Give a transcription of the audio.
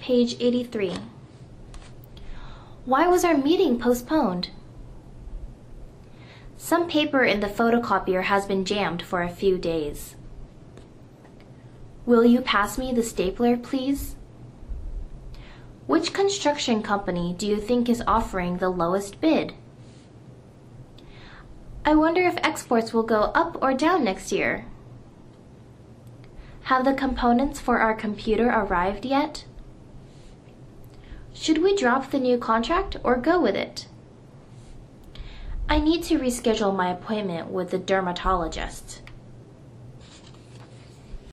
Page 83. Why was our meeting postponed? Some paper in the photocopier has been jammed for a few days. Will you pass me the stapler, please? Which construction company do you think is offering the lowest bid? I wonder if exports will go up or down next year. Have the components for our computer arrived yet? Should we drop the new contract or go with it? I need to reschedule my appointment with the dermatologist.